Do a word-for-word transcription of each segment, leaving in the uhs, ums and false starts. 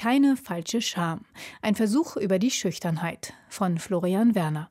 Keine falsche Scham. Ein Versuch über die Schüchternheit von Florian Werner.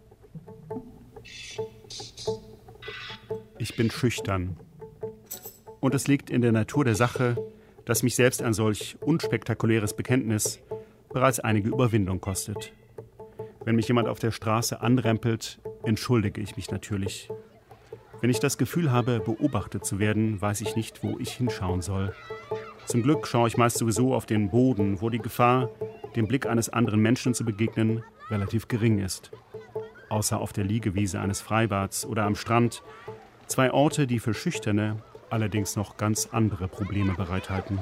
Ich bin schüchtern. Und es liegt in der Natur der Sache, dass mich selbst ein solch unspektakuläres Bekenntnis bereits einige Überwindung kostet. Wenn mich jemand auf der Straße anrempelt, entschuldige ich mich natürlich. Wenn ich das Gefühl habe, beobachtet zu werden, weiß ich nicht, wo ich hinschauen soll. Zum Glück schaue ich meist sowieso auf den Boden, wo die Gefahr, dem Blick eines anderen Menschen zu begegnen, relativ gering ist. Außer auf der Liegewiese eines Freibads oder am Strand. Zwei Orte, die für Schüchterne allerdings noch ganz andere Probleme bereithalten.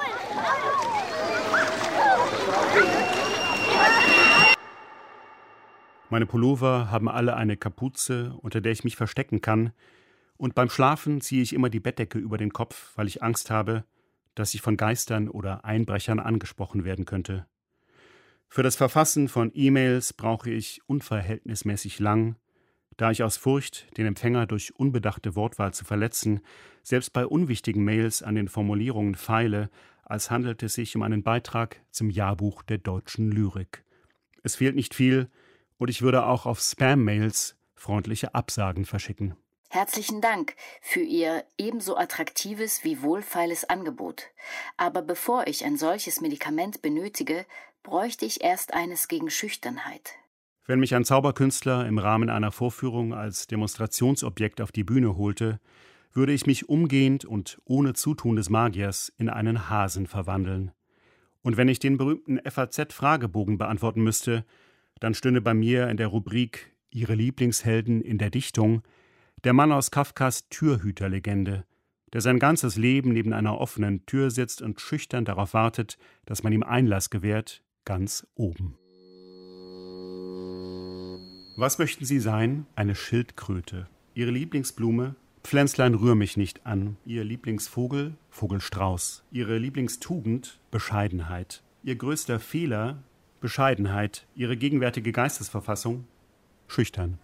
Meine Pullover haben alle eine Kapuze, unter der ich mich verstecken kann. Und beim Schlafen ziehe ich immer die Bettdecke über den Kopf, weil ich Angst habe, dass ich von Geistern oder Einbrechern angesprochen werden könnte. Für das Verfassen von E-Mails brauche ich unverhältnismäßig lang, da ich aus Furcht, den Empfänger durch unbedachte Wortwahl zu verletzen, selbst bei unwichtigen Mails an den Formulierungen feile, als handelt es sich um einen Beitrag zum Jahrbuch der deutschen Lyrik. Es fehlt nicht viel, und ich würde auch auf Spam-Mails freundliche Absagen verschicken. Herzlichen Dank für Ihr ebenso attraktives wie wohlfeiles Angebot. Aber bevor ich ein solches Medikament benötige, bräuchte ich erst eines gegen Schüchternheit. Wenn mich ein Zauberkünstler im Rahmen einer Vorführung als Demonstrationsobjekt auf die Bühne holte, würde ich mich umgehend und ohne Zutun des Magiers in einen Hasen verwandeln. Und wenn ich den berühmten F A Z-Fragebogen beantworten müsste, dann stünde bei mir in der Rubrik Ihre Lieblingshelden in der Dichtung der Mann aus Kafkas Türhüterlegende, der sein ganzes Leben neben einer offenen Tür sitzt und schüchtern darauf wartet, dass man ihm Einlass gewährt, ganz oben. Was möchten Sie sein? Eine Schildkröte. Ihre Lieblingsblume? Pflänzlein, rühr mich nicht an. Ihr Lieblingsvogel? Vogelstrauß. Ihre Lieblingstugend? Bescheidenheit. Ihr größter Fehler? Bescheidenheit. Ihre gegenwärtige Geistesverfassung? Schüchtern.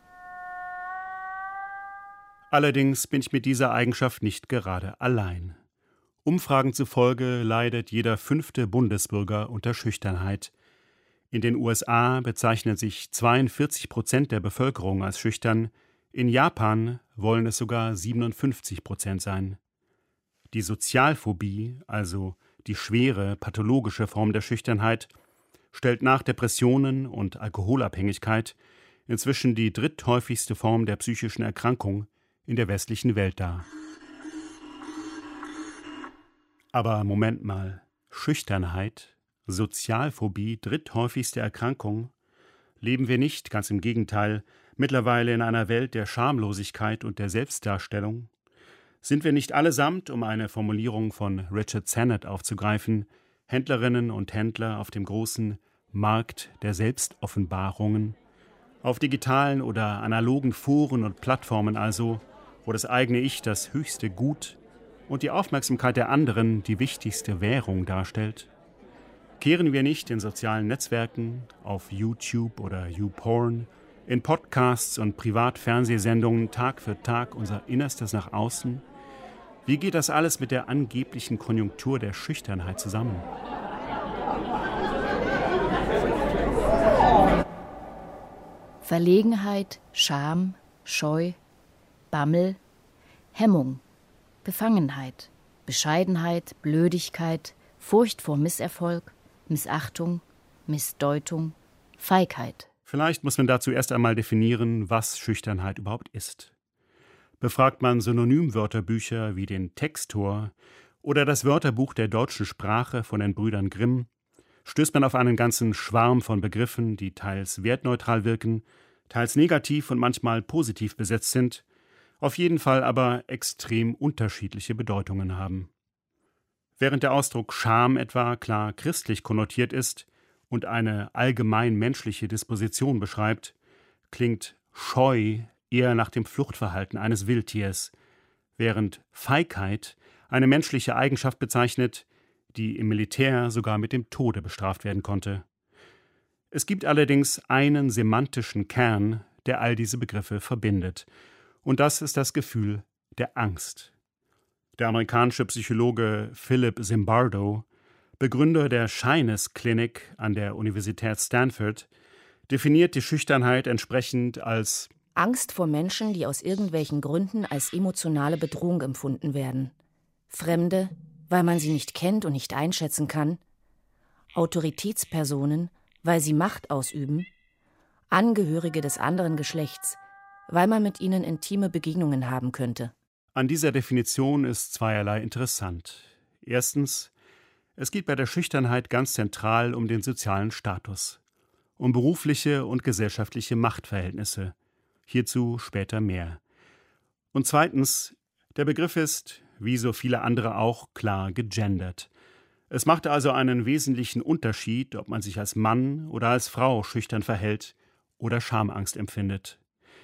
Allerdings bin ich mit dieser Eigenschaft nicht gerade allein. Umfragen zufolge leidet jeder fünfte Bundesbürger unter Schüchternheit. In den U S A bezeichnen sich zweiundvierzig Prozent der Bevölkerung als schüchtern, in Japan wollen es sogar siebenundfünfzig Prozent sein. Die Sozialphobie, also die schwere, pathologische Form der Schüchternheit, stellt nach Depressionen und Alkoholabhängigkeit inzwischen die dritthäufigste Form der psychischen Erkrankung in der westlichen Welt dar. Aber Moment mal, Schüchternheit, Sozialphobie, dritthäufigste Erkrankung? Leben wir nicht, ganz im Gegenteil, mittlerweile in einer Welt der Schamlosigkeit und der Selbstdarstellung? Sind wir nicht allesamt, um eine Formulierung von Richard Sennett aufzugreifen, Händlerinnen und Händler auf dem großen Markt der Selbstoffenbarungen? Auf digitalen oder analogen Foren und Plattformen also, wo das eigene Ich das höchste Gut und die Aufmerksamkeit der anderen die wichtigste Währung darstellt? Kehren wir nicht in sozialen Netzwerken, auf YouTube oder YouPorn, in Podcasts und Privatfernsehsendungen Tag für Tag unser Innerstes nach außen? Wie geht das alles mit der angeblichen Konjunktur der Schüchternheit zusammen? Verlegenheit, Scham, Scheu, Bammel, Hemmung, Befangenheit, Bescheidenheit, Blödigkeit, Furcht vor Misserfolg, Missachtung, Missdeutung, Feigheit. Vielleicht muss man dazu erst einmal definieren, was Schüchternheit überhaupt ist. Befragt man Synonymwörterbücher wie den Textor oder das Wörterbuch der deutschen Sprache von den Brüdern Grimm, stößt man auf einen ganzen Schwarm von Begriffen, die teils wertneutral wirken, teils negativ und manchmal positiv besetzt sind, auf jeden Fall aber extrem unterschiedliche Bedeutungen haben. Während der Ausdruck Scham etwa klar christlich konnotiert ist und eine allgemein menschliche Disposition beschreibt, klingt Scheu eher nach dem Fluchtverhalten eines Wildtiers, während Feigheit eine menschliche Eigenschaft bezeichnet, die im Militär sogar mit dem Tode bestraft werden konnte. Es gibt allerdings einen semantischen Kern, der all diese Begriffe verbindet, und das ist das Gefühl der Angst. Der amerikanische Psychologe Philip Zimbardo Begründer der Shyness-Klinik an der Universität Stanford, definiert die Schüchternheit entsprechend als Angst vor Menschen, die aus irgendwelchen Gründen als emotionale Bedrohung empfunden werden. Fremde, weil man sie nicht kennt und nicht einschätzen kann. Autoritätspersonen, weil sie Macht ausüben. Angehörige des anderen Geschlechts, weil man mit ihnen intime Begegnungen haben könnte. An dieser Definition ist zweierlei interessant. Erstens, es geht bei der Schüchternheit ganz zentral um den sozialen Status, um berufliche und gesellschaftliche Machtverhältnisse. Hierzu später mehr. Und zweitens, der Begriff ist, wie so viele andere auch, klar gegendert. Es macht also einen wesentlichen Unterschied, ob man sich als Mann oder als Frau schüchtern verhält oder Schamangst empfindet.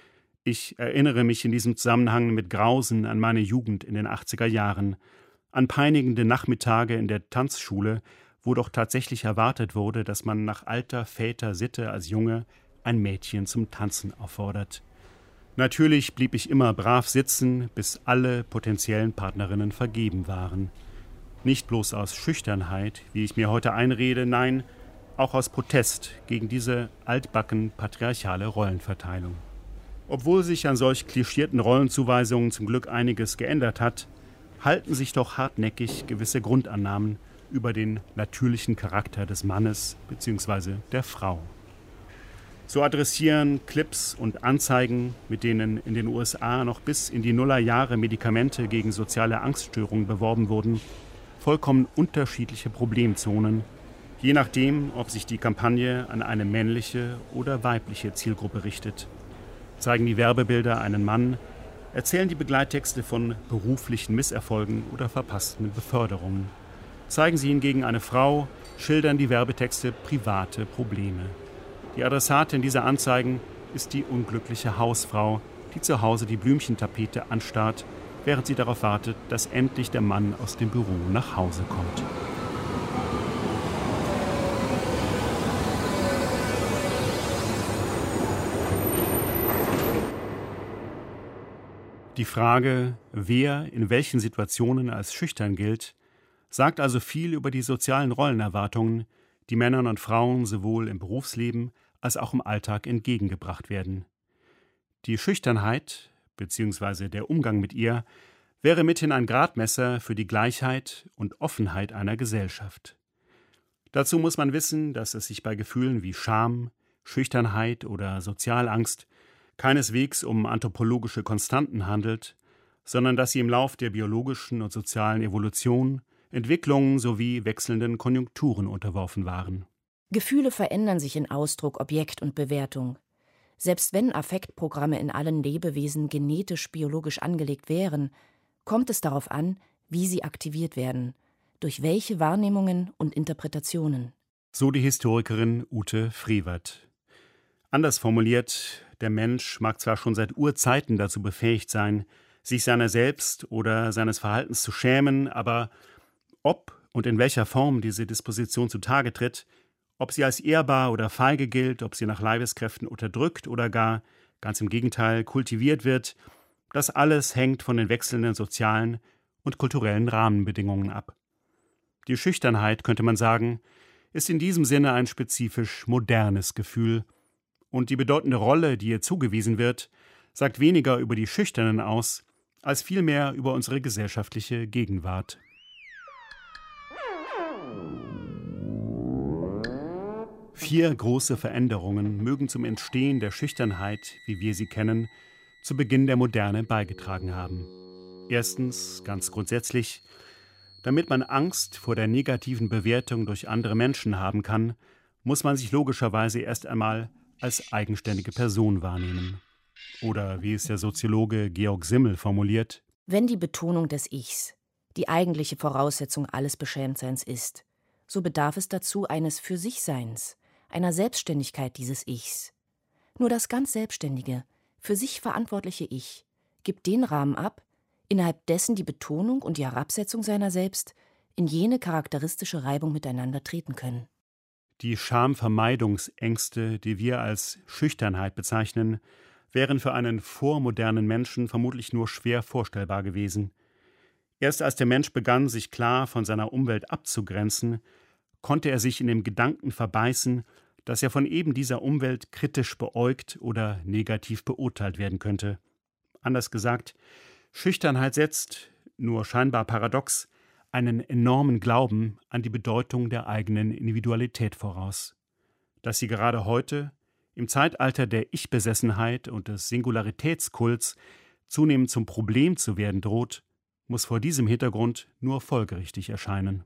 Ich erinnere mich in diesem Zusammenhang mit Grausen an meine Jugend in den achtziger Jahren, an peinigende Nachmittage in der Tanzschule, wo doch tatsächlich erwartet wurde, dass man nach alter Väter Sitte als Junge ein Mädchen zum Tanzen auffordert. Natürlich blieb ich immer brav sitzen, bis alle potenziellen Partnerinnen vergeben waren. Nicht bloß aus Schüchternheit, wie ich mir heute einrede, nein, auch aus Protest gegen diese altbacken patriarchale Rollenverteilung. Obwohl sich an solch klischierten Rollenzuweisungen zum Glück einiges geändert hat, halten sich doch hartnäckig gewisse Grundannahmen über den natürlichen Charakter des Mannes bzw. der Frau. So adressieren Clips und Anzeigen, mit denen in den U S A noch bis in die Nullerjahre Medikamente gegen soziale Angststörungen beworben wurden, vollkommen unterschiedliche Problemzonen, je nachdem, ob sich die Kampagne an eine männliche oder weibliche Zielgruppe richtet. Zeigen die Werbebilder einen Mann, erzählen die Begleittexte von beruflichen Misserfolgen oder verpassten Beförderungen. Zeigen sie hingegen eine Frau, schildern die Werbetexte private Probleme. Die Adressatin dieser Anzeigen ist die unglückliche Hausfrau, die zu Hause die Blümchentapete anstarrt, während sie darauf wartet, dass endlich der Mann aus dem Büro nach Hause kommt. Die Frage, wer in welchen Situationen als schüchtern gilt, sagt also viel über die sozialen Rollenerwartungen, die Männern und Frauen sowohl im Berufsleben als auch im Alltag entgegengebracht werden. Die Schüchternheit bzw. der Umgang mit ihr wäre mithin ein Gradmesser für die Gleichheit und Offenheit einer Gesellschaft. Dazu muss man wissen, dass es sich bei Gefühlen wie Scham, Schüchternheit oder Sozialangst keineswegs um anthropologische Konstanten handelt, sondern dass sie im Lauf der biologischen und sozialen Evolution, Entwicklungen sowie wechselnden Konjunkturen unterworfen waren. Gefühle verändern sich in Ausdruck, Objekt und Bewertung. Selbst wenn Affektprogramme in allen Lebewesen genetisch-biologisch angelegt wären, kommt es darauf an, wie sie aktiviert werden, durch welche Wahrnehmungen und Interpretationen. So die Historikerin Ute Frevert. Anders formuliert, der Mensch mag zwar schon seit Urzeiten dazu befähigt sein, sich seiner selbst oder seines Verhaltens zu schämen, aber ob und in welcher Form diese Disposition zutage tritt, ob sie als ehrbar oder feige gilt, ob sie nach Leibeskräften unterdrückt oder gar, ganz im Gegenteil, kultiviert wird, das alles hängt von den wechselnden sozialen und kulturellen Rahmenbedingungen ab. Die Schüchternheit, könnte man sagen, ist in diesem Sinne ein spezifisch modernes Gefühl, und die bedeutende Rolle, die ihr zugewiesen wird, sagt weniger über die Schüchternen aus, als vielmehr über unsere gesellschaftliche Gegenwart. Vier große Veränderungen mögen zum Entstehen der Schüchternheit, wie wir sie kennen, zu Beginn der Moderne beigetragen haben. Erstens, ganz grundsätzlich, damit man Angst vor der negativen Bewertung durch andere Menschen haben kann, muss man sich logischerweise erst einmal als eigenständige Person wahrnehmen. Oder wie es der Soziologe Georg Simmel formuliert: Wenn die Betonung des Ichs die eigentliche Voraussetzung alles Beschämtseins ist, so bedarf es dazu eines Für-sich-Seins, einer Selbstständigkeit dieses Ichs. Nur das ganz selbstständige, für sich verantwortliche Ich gibt den Rahmen ab, innerhalb dessen die Betonung und die Herabsetzung seiner selbst in jene charakteristische Reibung miteinander treten können. Die Schamvermeidungsängste, die wir als Schüchternheit bezeichnen, wären für einen vormodernen Menschen vermutlich nur schwer vorstellbar gewesen. Erst als der Mensch begann, sich klar von seiner Umwelt abzugrenzen, konnte er sich in dem Gedanken verbeißen, dass er von eben dieser Umwelt kritisch beäugt oder negativ beurteilt werden könnte. Anders gesagt, Schüchternheit setzt, nur scheinbar paradox, einen enormen Glauben an die Bedeutung der eigenen Individualität voraus. Dass sie gerade heute, im Zeitalter der Ich-Besessenheit und des Singularitätskults, zunehmend zum Problem zu werden droht, muss vor diesem Hintergrund nur folgerichtig erscheinen.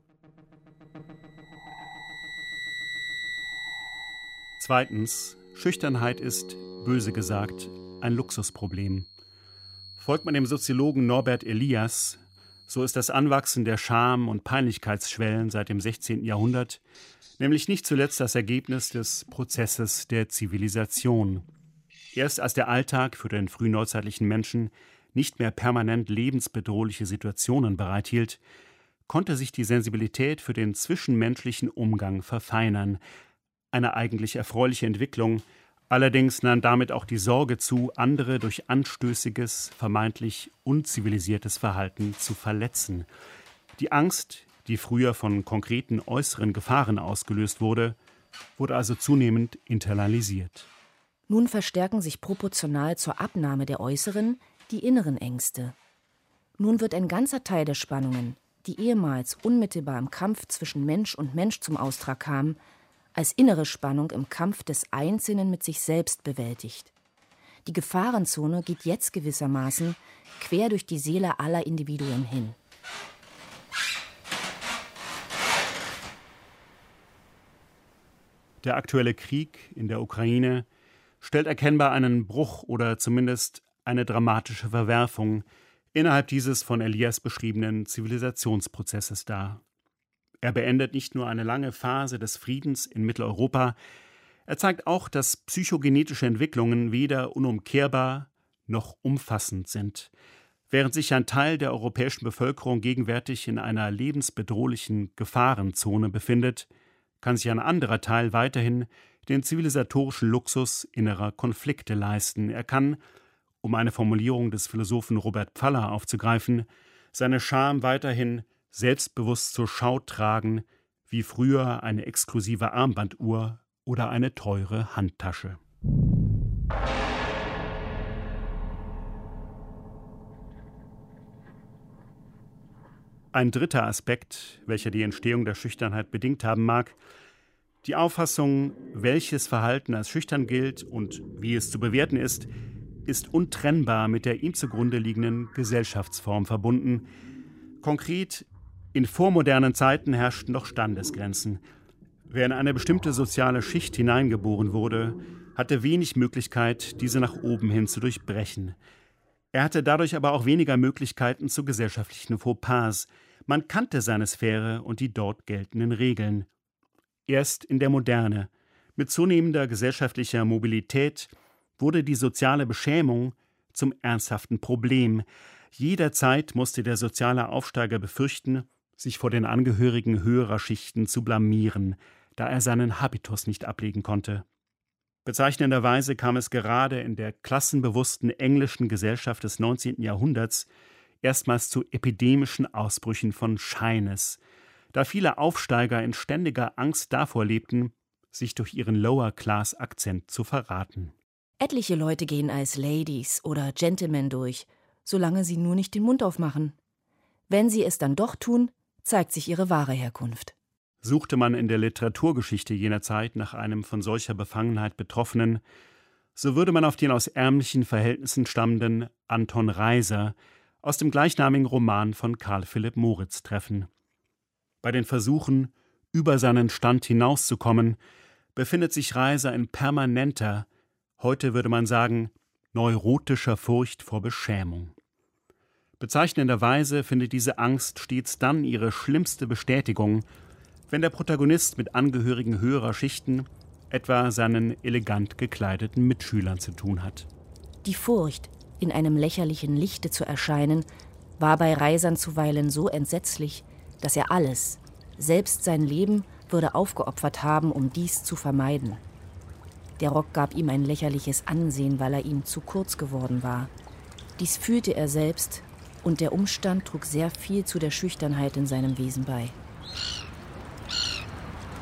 Zweitens, Schüchternheit ist, böse gesagt, ein Luxusproblem. Folgt man dem Soziologen Norbert Elias, so ist das Anwachsen der Scham- und Peinlichkeitsschwellen seit dem sechzehnten Jahrhundert nämlich nicht zuletzt das Ergebnis des Prozesses der Zivilisation. Erst als der Alltag für den frühneuzeitlichen Menschen nicht mehr permanent lebensbedrohliche Situationen bereithielt, konnte sich die Sensibilität für den zwischenmenschlichen Umgang verfeinern. Eine eigentlich erfreuliche Entwicklung, allerdings nahm damit auch die Sorge zu, andere durch anstößiges, vermeintlich unzivilisiertes Verhalten zu verletzen. Die Angst, die früher von konkreten äußeren Gefahren ausgelöst wurde, wurde also zunehmend internalisiert. Nun verstärken sich proportional zur Abnahme der äußeren die inneren Ängste. Nun wird ein ganzer Teil der Spannungen, die ehemals unmittelbar im Kampf zwischen Mensch und Mensch zum Austrag kamen, als innere Spannung im Kampf des Einzelnen mit sich selbst bewältigt. Die Gefahrenzone geht jetzt gewissermaßen quer durch die Seele aller Individuen hin. Der aktuelle Krieg in der Ukraine stellt erkennbar einen Bruch oder zumindest eine dramatische Verwerfung innerhalb dieses von Elias beschriebenen Zivilisationsprozesses dar. Er beendet nicht nur eine lange Phase des Friedens in Mitteleuropa, er zeigt auch, dass psychogenetische Entwicklungen weder unumkehrbar noch umfassend sind. Während sich ein Teil der europäischen Bevölkerung gegenwärtig in einer lebensbedrohlichen Gefahrenzone befindet, kann sich ein anderer Teil weiterhin den zivilisatorischen Luxus innerer Konflikte leisten. Er kann, um eine Formulierung des Philosophen Robert Pfaller aufzugreifen, seine Scham weiterhin selbstbewusst zur Schau tragen, wie früher eine exklusive Armbanduhr oder eine teure Handtasche. Ein dritter Aspekt, welcher die Entstehung der Schüchternheit bedingt haben mag, die Auffassung, welches Verhalten als schüchtern gilt und wie es zu bewerten ist, ist untrennbar mit der ihm zugrunde liegenden Gesellschaftsform verbunden. Konkret, in vormodernen Zeiten herrschten noch Standesgrenzen. Wer in eine bestimmte soziale Schicht hineingeboren wurde, hatte wenig Möglichkeit, diese nach oben hin zu durchbrechen. Er hatte dadurch aber auch weniger Möglichkeiten zu gesellschaftlichen Fauxpas. Man kannte seine Sphäre und die dort geltenden Regeln. Erst in der Moderne, mit zunehmender gesellschaftlicher Mobilität, wurde die soziale Beschämung zum ernsthaften Problem. Jederzeit musste der soziale Aufsteiger befürchten, sich vor den Angehörigen höherer Schichten zu blamieren, da er seinen Habitus nicht ablegen konnte. Bezeichnenderweise kam es gerade in der klassenbewussten englischen Gesellschaft des neunzehnten Jahrhunderts erstmals zu epidemischen Ausbrüchen von Shyness, da viele Aufsteiger in ständiger Angst davor lebten, sich durch ihren Lower-Class-Akzent zu verraten. Etliche Leute gehen als Ladies oder Gentlemen durch, solange sie nur nicht den Mund aufmachen. Wenn sie es dann doch tun, zeigt sich ihre wahre Herkunft. Suchte man in der Literaturgeschichte jener Zeit nach einem von solcher Befangenheit Betroffenen, so würde man auf den aus ärmlichen Verhältnissen stammenden Anton Reiser aus dem gleichnamigen Roman von Karl Philipp Moritz treffen. Bei den Versuchen, über seinen Stand hinauszukommen, befindet sich Reiser in permanenter, heute würde man sagen, neurotischer Furcht vor Beschämung. Bezeichnenderweise findet diese Angst stets dann ihre schlimmste Bestätigung, wenn der Protagonist mit Angehörigen höherer Schichten, etwa seinen elegant gekleideten Mitschülern, zu tun hat. Die Furcht, in einem lächerlichen Lichte zu erscheinen, war bei Reisern zuweilen so entsetzlich, dass er alles, selbst sein Leben, würde aufgeopfert haben, um dies zu vermeiden. Der Rock gab ihm ein lächerliches Ansehen, weil er ihm zu kurz geworden war. Dies fühlte er selbst, und der Umstand trug sehr viel zu der Schüchternheit in seinem Wesen bei.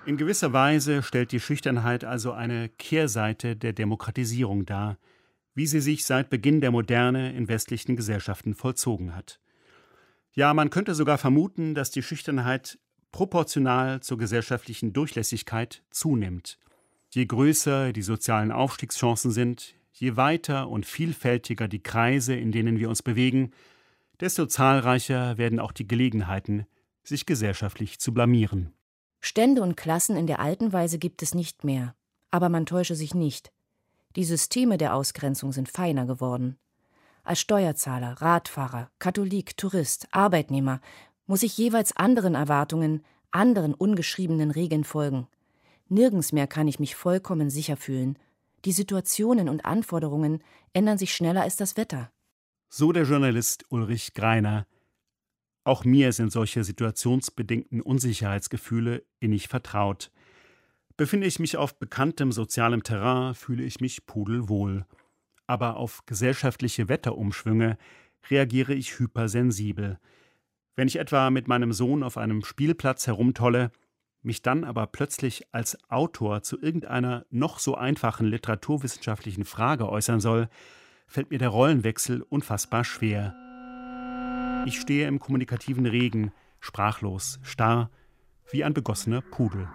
In gewisser Weise stellt die Schüchternheit also eine Kehrseite der Demokratisierung dar, wie sie sich seit Beginn der Moderne in westlichen Gesellschaften vollzogen hat. Ja, man könnte sogar vermuten, dass die Schüchternheit proportional zur gesellschaftlichen Durchlässigkeit zunimmt. Je größer die sozialen Aufstiegschancen sind, je weiter und vielfältiger die Kreise, in denen wir uns bewegen, desto zahlreicher werden auch die Gelegenheiten, sich gesellschaftlich zu blamieren. Stände und Klassen in der alten Weise gibt es nicht mehr. Aber man täusche sich nicht. Die Systeme der Ausgrenzung sind feiner geworden. Als Steuerzahler, Radfahrer, Katholik, Tourist, Arbeitnehmer muss ich jeweils anderen Erwartungen, anderen ungeschriebenen Regeln folgen. Nirgends mehr kann ich mich vollkommen sicher fühlen. Die Situationen und Anforderungen ändern sich schneller als das Wetter. So der Journalist Ulrich Greiner. Auch mir sind solche situationsbedingten Unsicherheitsgefühle innig vertraut. Befinde ich mich auf bekanntem sozialem Terrain, fühle ich mich pudelwohl. Aber auf gesellschaftliche Wetterumschwünge reagiere ich hypersensibel. Wenn ich etwa mit meinem Sohn auf einem Spielplatz herumtolle, mich dann aber plötzlich als Autor zu irgendeiner noch so einfachen literaturwissenschaftlichen Frage äußern soll, fällt mir der Rollenwechsel unfassbar schwer. Ich stehe im kommunikativen Regen, sprachlos, starr, wie ein begossener Pudel.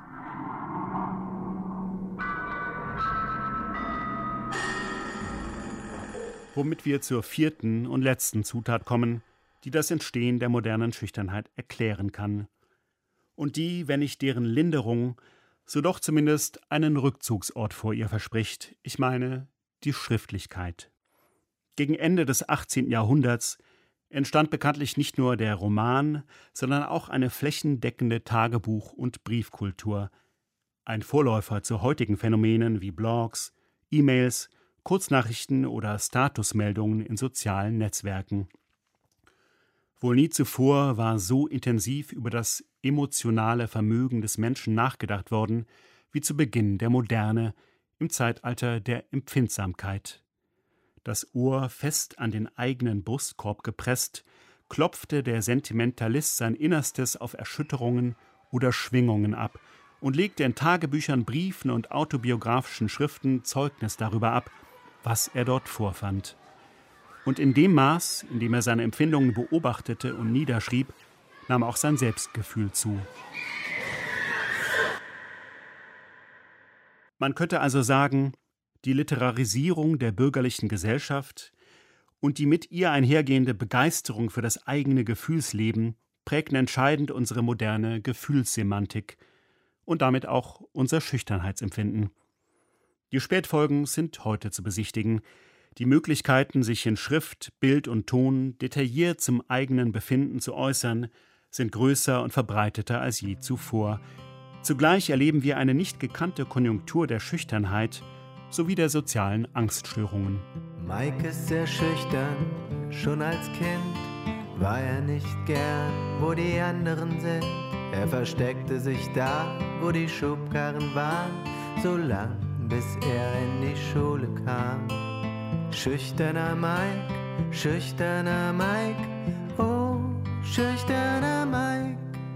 Womit wir zur vierten und letzten Zutat kommen, die das Entstehen der modernen Schüchternheit erklären kann. Und die, wenn nicht deren Linderung, so doch zumindest einen Rückzugsort vor ihr verspricht. Ich meine, die Schriftlichkeit. Gegen Ende des achtzehnten Jahrhunderts entstand bekanntlich nicht nur der Roman, sondern auch eine flächendeckende Tagebuch- und Briefkultur. Ein Vorläufer zu heutigen Phänomenen wie Blogs, E-Mails, Kurznachrichten oder Statusmeldungen in sozialen Netzwerken. Wohl nie zuvor war so intensiv über das emotionale Vermögen des Menschen nachgedacht worden, wie zu Beginn der Moderne, im Zeitalter der Empfindsamkeit. Das Ohr fest an den eigenen Brustkorb gepresst, klopfte der Sentimentalist sein Innerstes auf Erschütterungen oder Schwingungen ab und legte in Tagebüchern, Briefen und autobiografischen Schriften Zeugnis darüber ab, was er dort vorfand. Und in dem Maß, in dem er seine Empfindungen beobachtete und niederschrieb, nahm auch sein Selbstgefühl zu. Man könnte also sagen, die Literarisierung der bürgerlichen Gesellschaft und die mit ihr einhergehende Begeisterung für das eigene Gefühlsleben prägten entscheidend unsere moderne Gefühlssemantik und damit auch unser Schüchternheitsempfinden. Die Spätfolgen sind heute zu besichtigen. Die Möglichkeiten, sich in Schrift, Bild und Ton detailliert zum eigenen Befinden zu äußern, sind größer und verbreiteter als je zuvor. Zugleich erleben wir eine nicht gekannte Konjunktur der Schüchternheit sowie der sozialen Angststörungen. Mike ist sehr schüchtern, schon als Kind war er nicht gern, wo die anderen sind. Er versteckte sich da, wo die Schubkarren waren, so lang, bis er in die Schule kam. Schüchterner Mike, schüchterner Mike, oh, schüchterner Mike.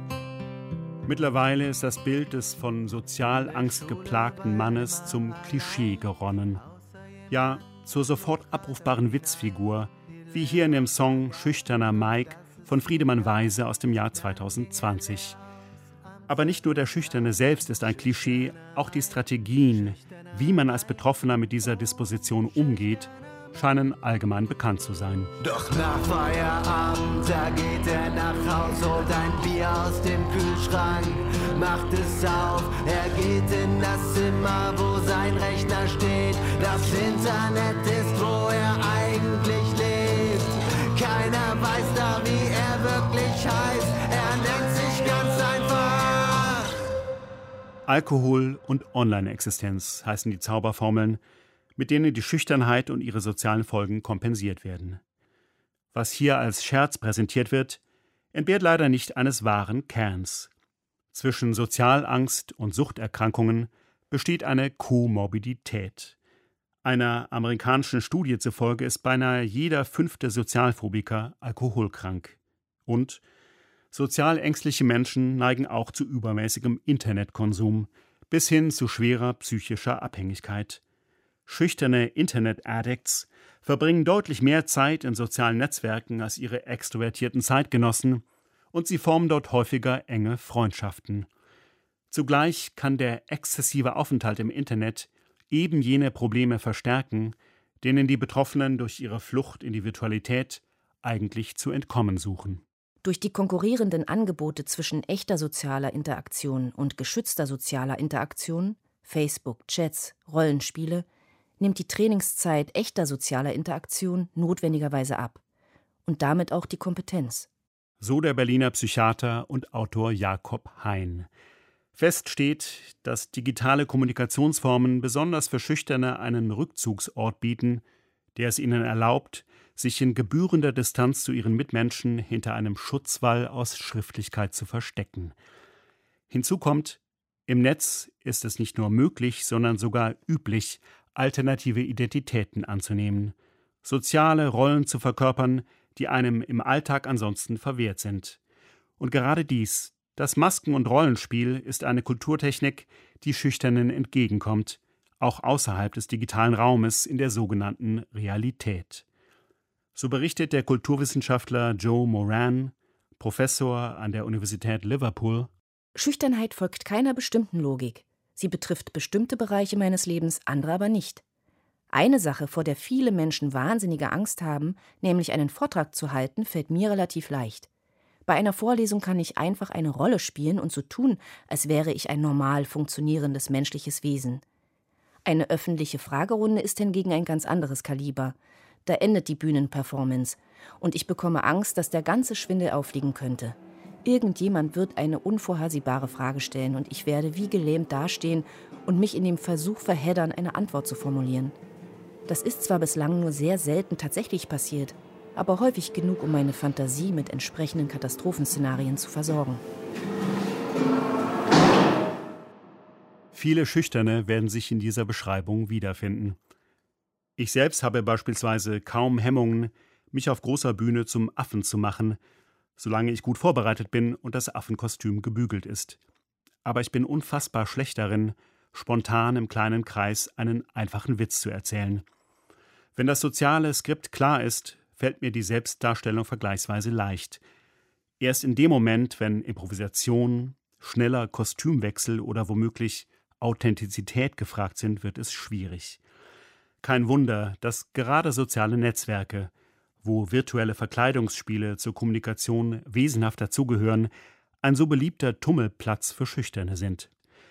Mittlerweile ist das Bild des von Sozialangst geplagten Mannes zum Klischee geronnen. Ja, zur sofort abrufbaren Witzfigur, wie hier in dem Song Schüchterner Mike von Friedemann Weise aus dem Jahr zweitausendzwanzig. Aber nicht nur der Schüchterne selbst ist ein Klischee, auch die Strategien, wie man als Betroffener mit dieser Disposition umgeht, scheinen allgemein bekannt zu sein. Doch nach Feierabend, da geht er nach Haus, holt ein Bier aus dem Kühlschrank, macht es auf. Er geht in das Zimmer, wo sein Rechner steht. Das Internet ist, wo er eigentlich lebt. Keiner weiß da, wie er wirklich heißt. Er nennt sich ganz einfach Alkohol und Online-Existenz heißen die Zauberformeln, mit denen die Schüchternheit und ihre sozialen Folgen kompensiert werden. Was hier als Scherz präsentiert wird, entbehrt leider nicht eines wahren Kerns. Zwischen Sozialangst und Suchterkrankungen besteht eine Komorbidität. Einer amerikanischen Studie zufolge ist beinahe jeder fünfte Sozialphobiker alkoholkrank. Und Sozial ängstliche Menschen neigen auch zu übermäßigem Internetkonsum bis hin zu schwerer psychischer Abhängigkeit. Schüchterne Internet-Addicts verbringen deutlich mehr Zeit in sozialen Netzwerken als ihre extrovertierten Zeitgenossen und sie formen dort häufiger enge Freundschaften. Zugleich kann der exzessive Aufenthalt im Internet eben jene Probleme verstärken, denen die Betroffenen durch ihre Flucht in die Virtualität eigentlich zu entkommen suchen. Durch die konkurrierenden Angebote zwischen echter sozialer Interaktion und geschützter sozialer Interaktion, Facebook, Chats, Rollenspiele, nimmt die Trainingszeit echter sozialer Interaktion notwendigerweise ab. Und damit auch die Kompetenz. So der Berliner Psychiater und Autor Jakob Hein. Fest steht, dass digitale Kommunikationsformen besonders für Schüchterne einen Rückzugsort bieten, der es ihnen erlaubt, sich in gebührender Distanz zu ihren Mitmenschen hinter einem Schutzwall aus Schriftlichkeit zu verstecken. Hinzu kommt, im Netz ist es nicht nur möglich, sondern sogar üblich, alternative Identitäten anzunehmen, soziale Rollen zu verkörpern, die einem im Alltag ansonsten verwehrt sind. Und gerade dies, das Masken- und Rollenspiel, ist eine Kulturtechnik, die Schüchternen entgegenkommt, auch außerhalb des digitalen Raumes in der sogenannten Realität. So berichtet der Kulturwissenschaftler Joe Moran, Professor an der Universität Liverpool: Schüchternheit folgt keiner bestimmten Logik. Sie betrifft bestimmte Bereiche meines Lebens, andere aber nicht. Eine Sache, vor der viele Menschen wahnsinnige Angst haben, nämlich einen Vortrag zu halten, fällt mir relativ leicht. Bei einer Vorlesung kann ich einfach eine Rolle spielen und so tun, als wäre ich ein normal funktionierendes menschliches Wesen. Eine öffentliche Fragerunde ist hingegen ein ganz anderes Kaliber. Da endet die Bühnenperformance und ich bekomme Angst, dass der ganze Schwindel auffliegen könnte. Irgendjemand wird eine unvorhersehbare Frage stellen und ich werde wie gelähmt dastehen und mich in dem Versuch verheddern, eine Antwort zu formulieren. Das ist zwar bislang nur sehr selten tatsächlich passiert, aber häufig genug, um meine Fantasie mit entsprechenden Katastrophenszenarien zu versorgen. Viele Schüchterne werden sich in dieser Beschreibung wiederfinden. Ich selbst habe beispielsweise kaum Hemmungen, mich auf großer Bühne zum Affen zu machen, solange ich gut vorbereitet bin und das Affenkostüm gebügelt ist. Aber ich bin unfassbar schlecht darin, spontan im kleinen Kreis einen einfachen Witz zu erzählen. Wenn das soziale Skript klar ist, fällt mir die Selbstdarstellung vergleichsweise leicht. Erst in dem Moment, wenn Improvisation, schneller Kostümwechsel oder womöglich Authentizität gefragt sind, wird es schwierig. Kein Wunder, dass gerade soziale Netzwerke, wo virtuelle Verkleidungsspiele zur Kommunikation wesenhaft dazugehören, ein so beliebter Tummelplatz für Schüchterne sind.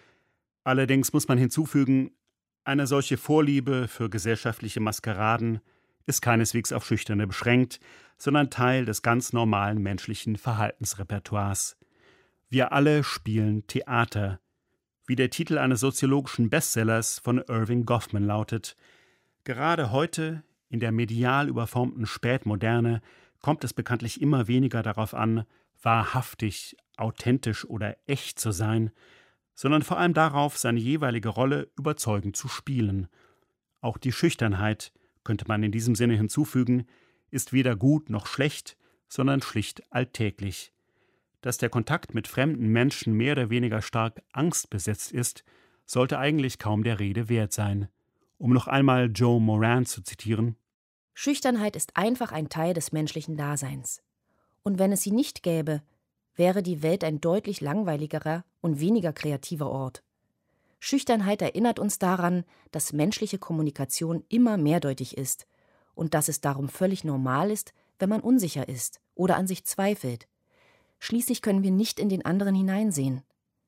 Allerdings muss man hinzufügen, eine solche Vorliebe für gesellschaftliche Maskeraden ist keineswegs auf Schüchterne beschränkt, sondern Teil des ganz normalen menschlichen Verhaltensrepertoires. Wir alle spielen Theater, wie der Titel eines soziologischen Bestsellers von Irving Goffman lautet. Gerade heute, in der medial überformten Spätmoderne, kommt es bekanntlich immer weniger darauf an, wahrhaftig, authentisch oder echt zu sein, sondern vor allem darauf, seine jeweilige Rolle überzeugend zu spielen. Auch die Schüchternheit, könnte man in diesem Sinne hinzufügen, ist weder gut noch schlecht, sondern schlicht alltäglich. Dass der Kontakt mit fremden Menschen mehr oder weniger stark angstbesetzt ist, sollte eigentlich kaum der Rede wert sein. Um noch einmal Joe Moran zu zitieren: Schüchternheit ist einfach ein Teil des menschlichen Daseins. Und wenn es sie nicht gäbe, wäre die Welt ein deutlich langweiligerer und weniger kreativer Ort. Schüchternheit erinnert uns daran, dass menschliche Kommunikation immer mehrdeutig ist und dass es darum völlig normal ist, wenn man unsicher ist oder an sich zweifelt. Schließlich können wir nicht in den anderen hineinsehen.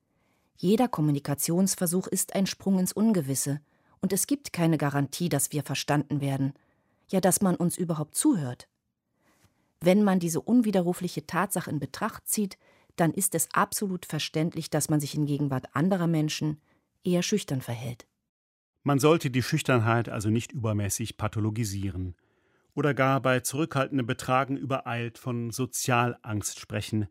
Jeder Kommunikationsversuch ist ein Sprung ins Ungewisse und es gibt keine Garantie, dass wir verstanden werden, ja, dass man uns überhaupt zuhört. Wenn man diese unwiderrufliche Tatsache in Betracht zieht, dann ist es absolut verständlich, dass man sich in Gegenwart anderer Menschen eher schüchtern verhält. Man sollte die Schüchternheit also nicht übermäßig pathologisieren oder gar bei zurückhaltendem Betragen übereilt von Sozialangst sprechen.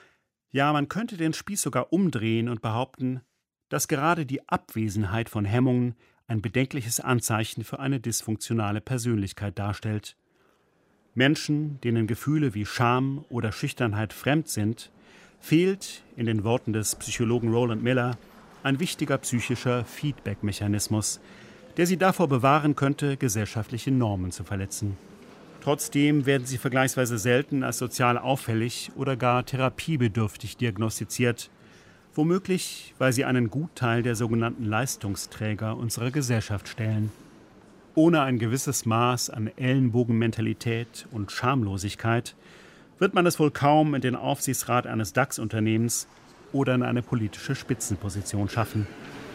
Ja, man könnte den Spieß sogar umdrehen und behaupten, dass gerade die Abwesenheit von Hemmungen ein bedenkliches Anzeichen für eine dysfunktionale Persönlichkeit darstellt. Menschen, denen Gefühle wie Scham oder Schüchternheit fremd sind, fehlt, in den Worten des Psychologen Roland Miller, ein wichtiger psychischer Feedback-Mechanismus, der sie davor bewahren könnte, gesellschaftliche Normen zu verletzen. Trotzdem werden sie vergleichsweise selten als sozial auffällig oder gar therapiebedürftig diagnostiziert, womöglich, weil sie einen Gutteil der sogenannten Leistungsträger unserer Gesellschaft stellen. Ohne ein gewisses Maß an Ellenbogenmentalität und Schamlosigkeit wird man es wohl kaum in den Aufsichtsrat eines DAX-Unternehmens oder in eine politische Spitzenposition schaffen.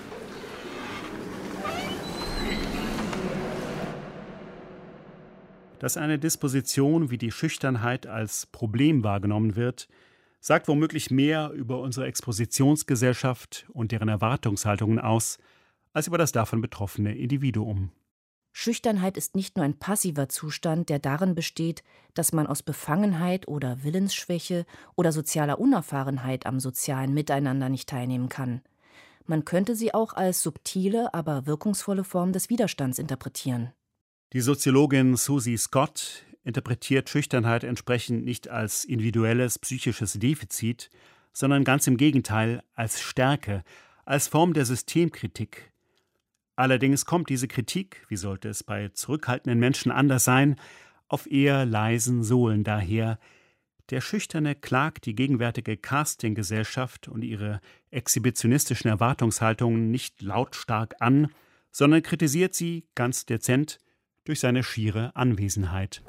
Dass eine Disposition wie die Schüchternheit als Problem wahrgenommen wird, sagt womöglich mehr über unsere Expositionsgesellschaft und deren Erwartungshaltungen aus, als über das davon betroffene Individuum. Schüchternheit ist nicht nur ein passiver Zustand, der darin besteht, dass man aus Befangenheit oder Willensschwäche oder sozialer Unerfahrenheit am sozialen Miteinander nicht teilnehmen kann. Man könnte sie auch als subtile, aber wirkungsvolle Form des Widerstands interpretieren. Die Soziologin Susie Scott interpretiert Schüchternheit entsprechend nicht als individuelles psychisches Defizit, sondern ganz im Gegenteil als Stärke, als Form der Systemkritik. Allerdings kommt diese Kritik, wie sollte es bei zurückhaltenden Menschen anders sein, auf eher leisen Sohlen daher. Der Schüchterne klagt die gegenwärtige Casting-Gesellschaft und ihre exhibitionistischen Erwartungshaltungen nicht lautstark an, sondern kritisiert sie ganz dezent durch seine schiere Anwesenheit.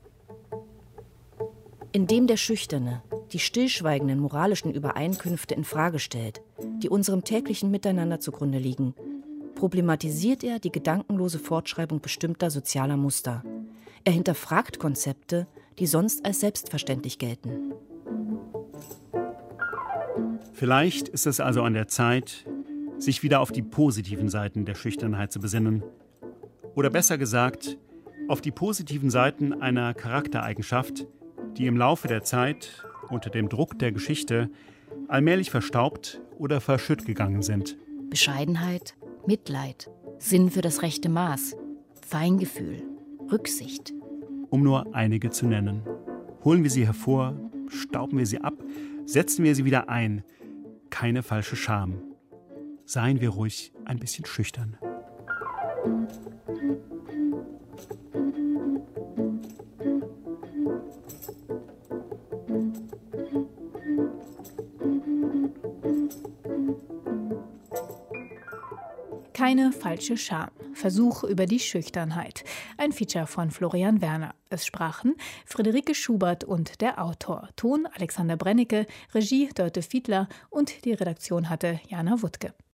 Indem der Schüchterne die stillschweigenden moralischen Übereinkünfte in Frage stellt, die unserem täglichen Miteinander zugrunde liegen, problematisiert er die gedankenlose Fortschreibung bestimmter sozialer Muster. Er hinterfragt Konzepte, die sonst als selbstverständlich gelten. Vielleicht ist es also an der Zeit, sich wieder auf die positiven Seiten der Schüchternheit zu besinnen. Oder besser gesagt, auf die positiven Seiten einer Charaktereigenschaft, die im Laufe der Zeit unter dem Druck der Geschichte allmählich verstaubt oder verschütt gegangen sind. Bescheidenheit, Mitleid, Sinn für das rechte Maß, Feingefühl, Rücksicht. Um nur einige zu nennen. Holen wir sie hervor, stauben wir sie ab, setzen wir sie wieder ein. Keine falsche Scham. Seien wir ruhig ein bisschen schüchtern. Keine falsche Scham. Versuch über die Schüchternheit. Ein Feature von Florian Werner. Es sprachen Friederike Schubert und der Autor. Ton Alexander Brennecke, Regie Dörte Fiedler und die Redaktion hatte Jana Wuttke.